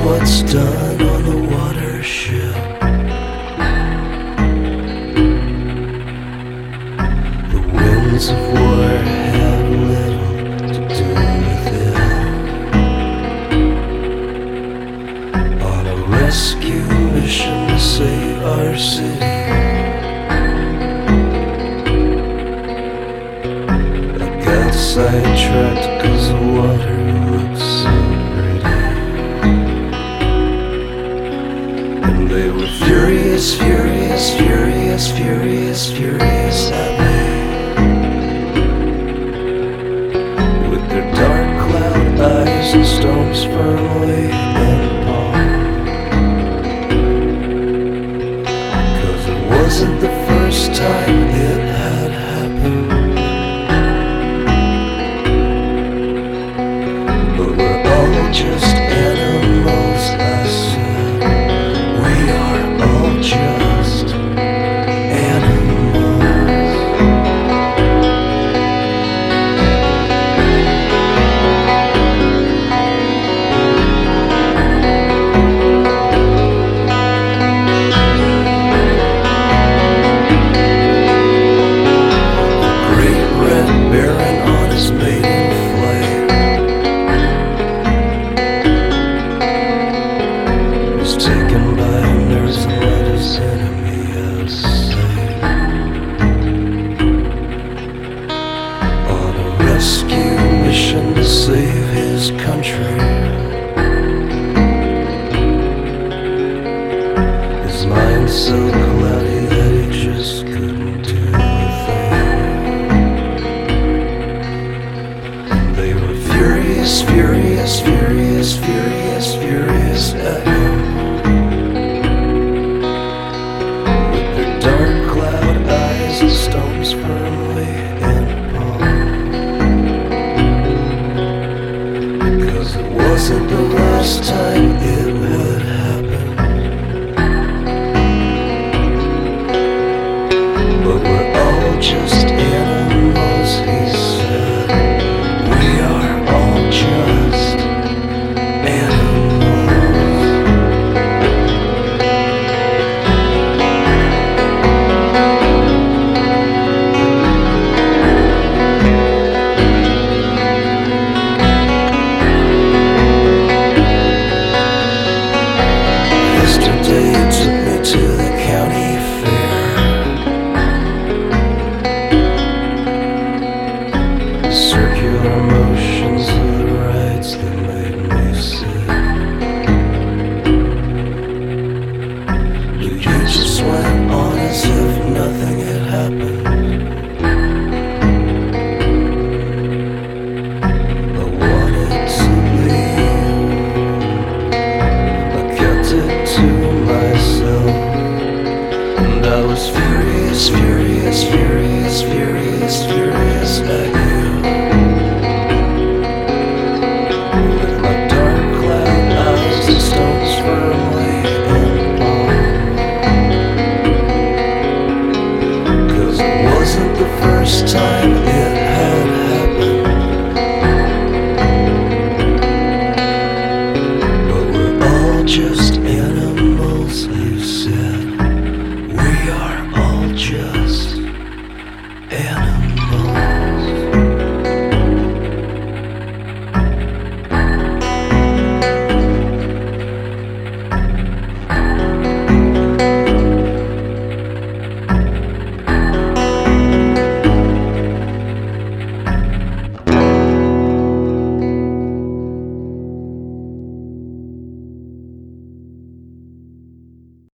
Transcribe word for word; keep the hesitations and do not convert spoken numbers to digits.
what's done on the watership. The winds of war have little to do with it. On a rescue mission to save our city, sidetracked cause the water looks so pretty. And they were furious, furious, furious, furious, furious at me, with their dark cloud eyes and stones firmly in palm. Cause it wasn't the first time it had happened. Just animals, I said. We are all just animals. The great red baron on his maiden flight taken by a nurse and let his enemy out of sight. On a rescue mission to save his country, his mind so cloudy that he just couldn't do a thing. And they were furious, furious, furious, furious, furious at him. Stones firmly in palm. Because it wasn't the last time it would happen. But we're all just animals, he said. We are all just animals. Yesterday you took me to the county fair. The circular motions of the rides that made me sick. But you just went on as if nothing had happened. I wanted to leave, I kept it to myself, and I was furious, furious, furious, furious, furious at you, with my dark cloud eyes and stones firmly in palm. Cause it wasn't the first time